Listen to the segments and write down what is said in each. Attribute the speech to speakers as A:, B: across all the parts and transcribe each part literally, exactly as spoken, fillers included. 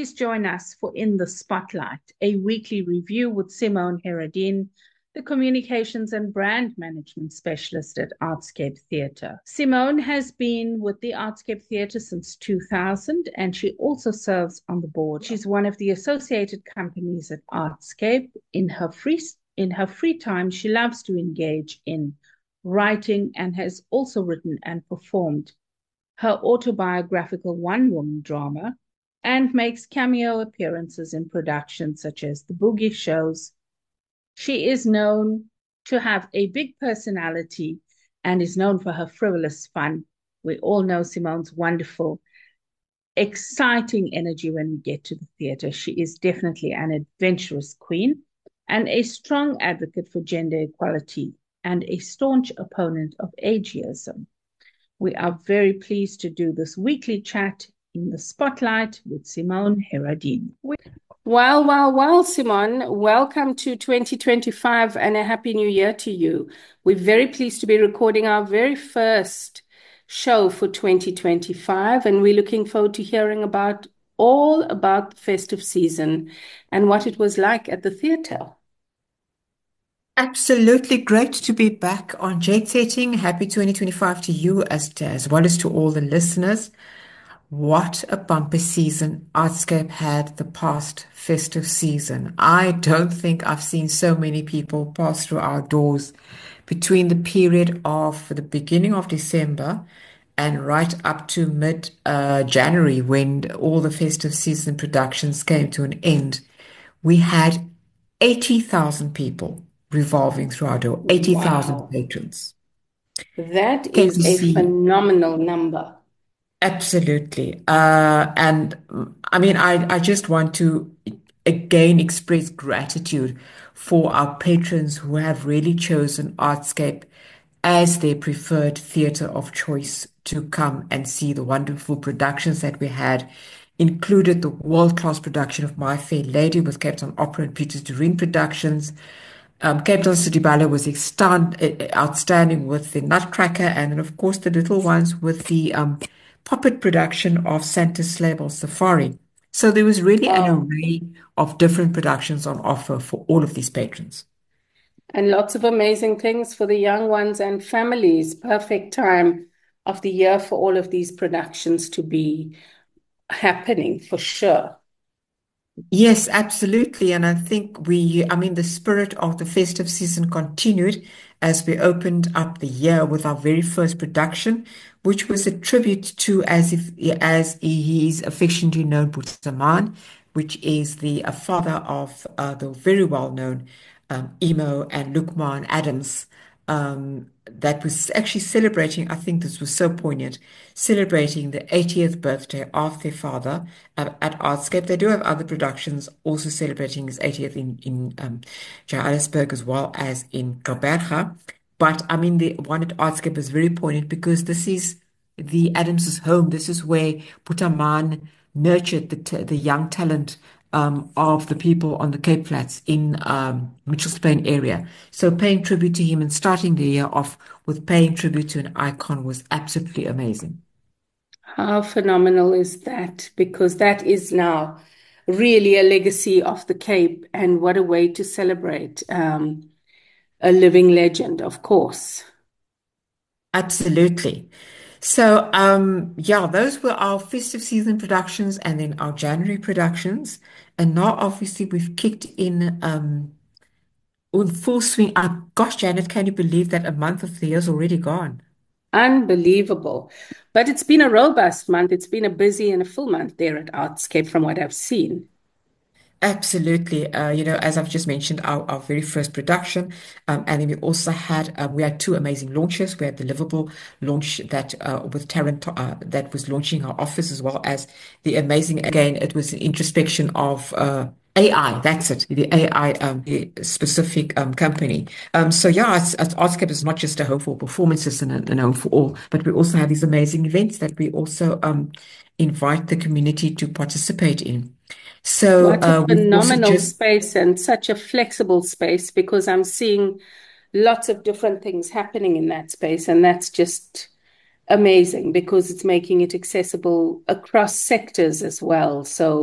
A: Please join us for In the Spotlight, a weekly review with Simone Heradin, the Communications and Brand Management Specialist at Artscape Theatre. Simone has been with the Artscape Theatre since two thousand, and she also serves on the board. She's one of the associated companies at Artscape. In her free, in her free time, she loves to engage in writing and has also written and performed her autobiographical one-woman drama, and makes cameo appearances in productions such as The Boogie Shows. She is known to have a big personality and is known for her frivolous fun. We all know Simone's wonderful, exciting energy when we get to the theatre. She is definitely an adventurous queen and a strong advocate for gender equality and a staunch opponent of ageism. We are very pleased to do this weekly chat in the Spotlight with Simone Heradin. Well, well, well, Simone, welcome to twenty twenty-five and a happy new year to you. We're very pleased to be recording our very first show for twenty twenty-five, and we're looking forward to hearing about all about the festive season and what it was like at the theatre.
B: Absolutely great to be back on Jet Setting. Happy twenty twenty-five to you as, as well as to all the listeners. What a bumper season Artscape had the past festive season. I don't think I've seen so many people pass through our doors between the period of the beginning of December and right up to mid uh, January when all the festive season productions came to an end. We had eighty thousand people revolving through our door, eighty thousand
A: Wow,
B: patrons.
A: that
B: Came
A: is
B: to
A: a
B: see.
A: phenomenal number.
B: Absolutely. Uh, and mm, I mean, I, I just want to again express gratitude for our patrons who have really chosen Artscape as their preferred theatre of choice to come and see the wonderful productions that we had, included the world-class production of My Fair Lady with Cape Town Opera and Peter Doreen Productions. Um, Cape Town City Ballet was extant, uh, outstanding with the Nutcracker, and then of course the little ones with the um, puppet production of Santa's Sleigh Bells Safari. So there was really an
A: Wow.
B: array of different productions on offer for all of these patrons.
A: And lots of amazing things for the young ones and families. Perfect time of the year for all of these productions to be happening for sure.
B: Yes, absolutely. And I think we, I mean, the spirit of the festive season continued as we opened up the year with our very first production, which was a tribute to, as if, as he is affectionately known, Butaman, which is the uh, father of uh, the very well-known um, Emo and Lukman Adams. Um, that was actually celebrating, I think this was so poignant, celebrating the eightieth birthday of their father uh, at Artscape. They do have other productions also celebrating his eightieth in, in um, Johannesburg as well as in Gqeberha. But I mean, the one at Artscape is very poignant because this is the Adams' home. This is where Butaman nurtured the, t- the young talent um, of the people on the Cape Flats in um, Mitchells Plain area. So paying tribute to him and starting the year off with paying tribute to an icon was absolutely amazing.
A: How phenomenal is that? Because that is now really a legacy of the Cape, and what a way to celebrate um, a living legend, of course.
B: Absolutely. So, um, yeah, those were our festive season productions and then our January productions. And now, obviously, we've kicked in um, in full swing. Uh, gosh, Janet, can you believe that a month of the year's already gone?
A: Unbelievable. But it's been a robust month. It's been a busy and a full month there at Artscape from what I've seen.
B: Absolutely. Uh, you know, as I've just mentioned, our, our very first production. Um, and then we also had, uh, we had two amazing launches. We had the Liverpool launch that, uh, with Tarrant, uh, that was launching our office, as well as the amazing, again, it was an introspection of, uh, A I, that's it, the A I um, the specific um, company. Um, so yeah, it's, it's, Artscape is not just a home for performances and a, and a home for all, but we also have these amazing events that we also um, invite the community to participate in. So
A: What a
B: uh, we've also
A: phenomenal
B: just
A: space and such a flexible space, because I'm seeing lots of different things happening in that space. And that's just amazing because it's making it accessible across sectors as well. So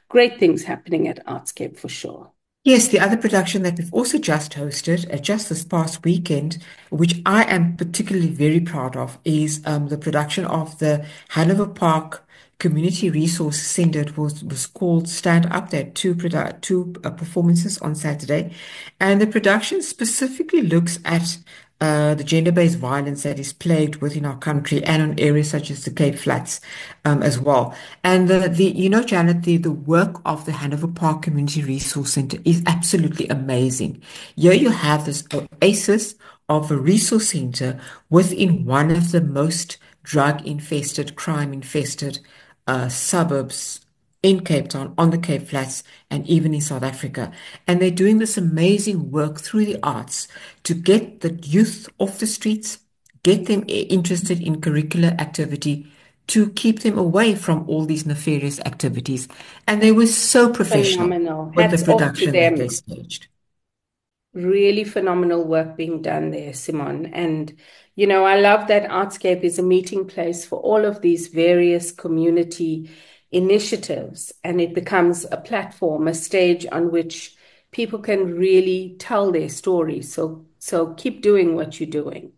A: great things happening at Artscape for sure.
B: Yes, the other production that we've also just hosted, uh, just this past weekend, which I am particularly very proud of, is um, the production of the Hanover Park Community Resource Center. It was, was called Stand Up. There are two, produ- two uh, performances on Saturday. And the production specifically looks at uh, the gender-based violence that is plagued within our country and on areas such as the Cape Flats um, as well. And the, the you know, Janet, the, the work of the Hanover Park Community Resource Center is absolutely amazing. Here you have this oasis of a resource center within one of the most drug-infested, crime-infested uh, suburbs in Cape Town, on the Cape Flats, and even in South Africa. And they're doing this amazing work through the arts to get the youth off the streets, get them interested in curricular activity, to keep them away from all these nefarious activities. And they were so professional
A: Phenomenal.
B: with the
A: Hats off to
B: production that they
A: them.
B: staged.
A: Really phenomenal work being done there, Simone. And, you know, I love that Artscape is a meeting place for all of these various community initiatives, and it becomes a platform, a stage on which people can really tell their story. So, so keep doing what you're doing.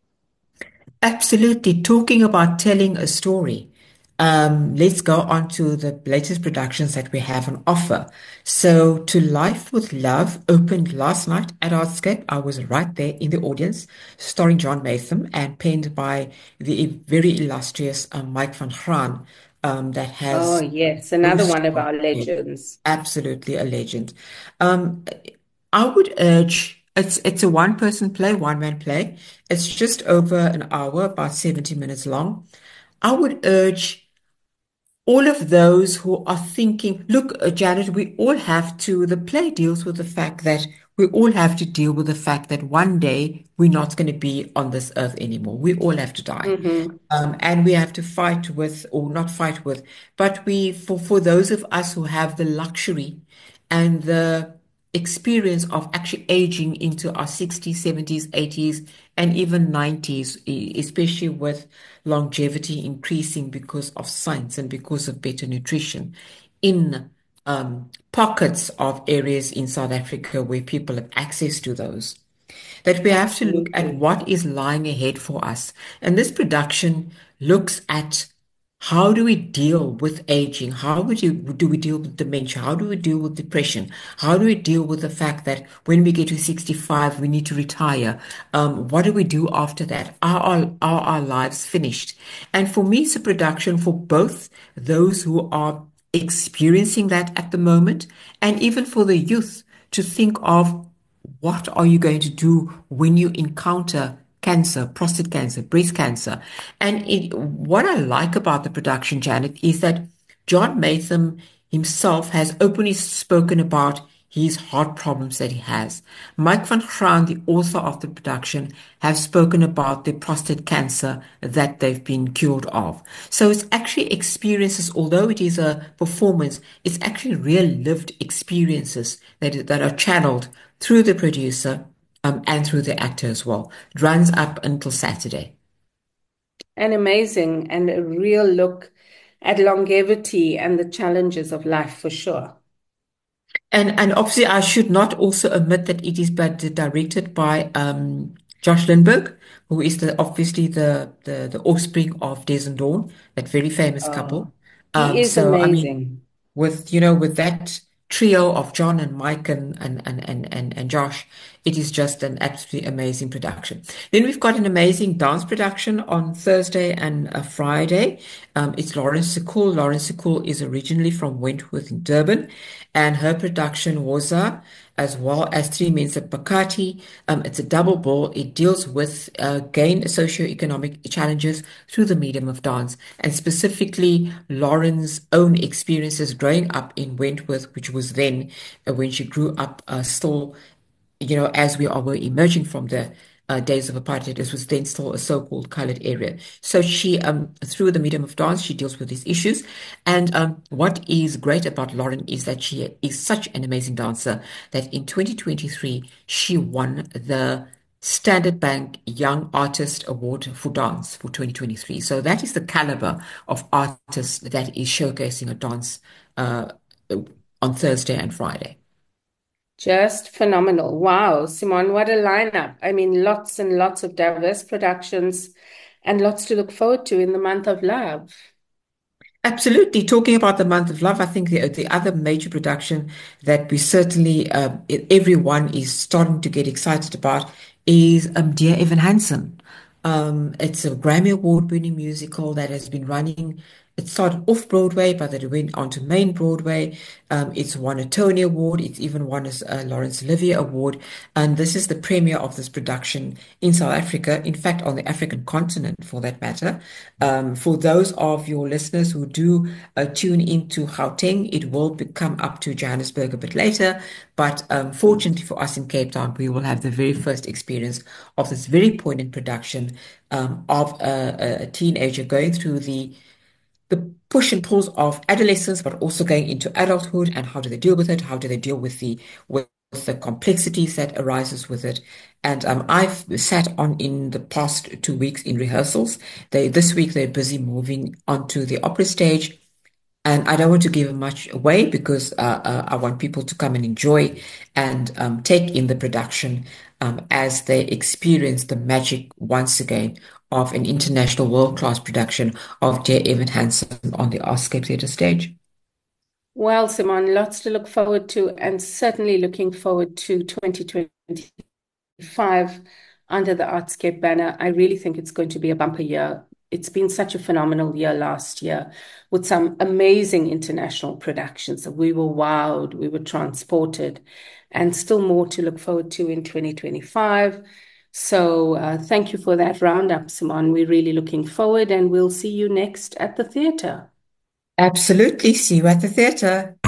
B: Absolutely. Talking about telling a story, um, let's go on to the latest productions that we have on offer. So, To Life with Love opened last night at Artscape. I was right there in the audience, starring John Matham and penned by the very illustrious um, Mike van Graan, um, that
A: Oh,
B: has
A: yes, another
B: most
A: one of
B: of
A: our
B: it.
A: legends.
B: Absolutely a legend. Um, I would urge it's it's a one person play, one man play. It's just over an hour, about seventy minutes long. I would urge all of those who are thinking, look, uh, Janet, we all have to, the play deals with the fact that we all have to deal with the fact that one day we're not going to be on this earth anymore. We all have to die.
A: Mm-hmm.
B: Um, and we have to fight with, or not fight with, but we, for, for those of us who have the luxury and the experience of actually aging into our sixties, seventies, eighties, and even nineties, e- especially with longevity increasing because of science and because of better nutrition in um, pockets of areas in South Africa where people have access to those, that we have to look at
A: Absolutely.
B: what is lying ahead for us. And this production looks at how do we deal with aging? How would you, do we deal with dementia? How do we deal with depression? How do we deal with the fact that when we get to sixty-five, we need to retire? Um, what do we do after that? Are our, are our lives finished? And for me, it's a production for both those who are experiencing that at the moment and even for the youth to think of what are you going to do when you encounter cancer, prostate cancer, breast cancer? And it, what I like about the production, Janet, is that John Matham himself has openly spoken about his heart problems that he has. Mike van Graan, the author of the production, has spoken about the prostate cancer that they've been cured of. So it's actually experiences, although it is a performance, it's actually real lived experiences that, that are channeled through the producer um, and through the actor as well. It runs up until Saturday.
A: And amazing, and a real look at longevity and the challenges of life for sure.
B: And and obviously, I should not also omit that it is but directed by um, Josh Lindbergh, who is the obviously the the the offspring of Des and Dawn, that very famous couple.
A: Oh, he
B: Um,
A: is
B: so I mean,
A: amazing.
B: with you know with that trio of John and Mike and and and and and, and Josh, it is just an absolutely amazing production. Then we've got an amazing dance production on Thursday and a Friday. Um, it's Lawrence Sekool. Lawrence Sekool is originally from Wentworth in Durban, and her production was uh, as well as Three Mensa Pakati. Um, it's a double bill. It deals with uh, gain socioeconomic challenges through the medium of dance, and specifically Lauren's own experiences growing up in Wentworth, which was then uh, when she grew up uh, still, you know, as we are were emerging from the uh, days of apartheid, this was then still a so-called colored area. So she, um, through the medium of dance, she deals with these issues. And um, what is great about Lauren is that she is such an amazing dancer that in twenty twenty-three, she won the Standard Bank Young Artist Award for Dance for twenty twenty-three. So that is the caliber of artists that is showcasing a dance uh, on Thursday and Friday.
C: Just phenomenal. Wow, Simone, what a lineup. I mean, lots and lots of diverse productions and lots to look forward to in the month of love.
B: Absolutely. Talking about the month of love, I think the, the other major production that we certainly, uh, everyone is starting to get excited about is um, Dear Evan Hansen. Um, it's a Grammy Award-winning musical that has been running. It started off Broadway, but then it went on to main Broadway. Um, it's won a Tony Award. It's even won a, a Laurence Olivier Award. And this is the premiere of this production in South Africa, in fact, on the African continent for that matter. Um, for those of your listeners who do uh, tune into Gauteng, it will be, come up to Johannesburg a bit later. But um, fortunately for us in Cape Town, we will have the very first experience of this very poignant production um, of a, a teenager going through the the push and pulls of adolescence, but also going into adulthood, and how do they deal with it? How do they deal with the with the complexities that arises with it? And um, I've sat on in the past two weeks in rehearsals. They this week they're busy moving onto the opera stage. And I don't want to give much away because uh, uh, I want people to come and enjoy and um, take in the production um, as they experience the magic once again of an international world-class production of Dear Evan Hansen on the Artscape Theatre stage.
C: Well, Simone, lots to look forward to, and certainly looking forward to twenty twenty-five under the Artscape banner. I really think it's going to be a bumper year. It's been such a phenomenal year last year with some amazing international productions. We were wowed, we were transported, and still more to look forward to in twenty twenty-five. So uh, thank you for that roundup, Simone. We're really looking forward, and we'll see you next at the theatre.
B: Absolutely. See you at the theatre.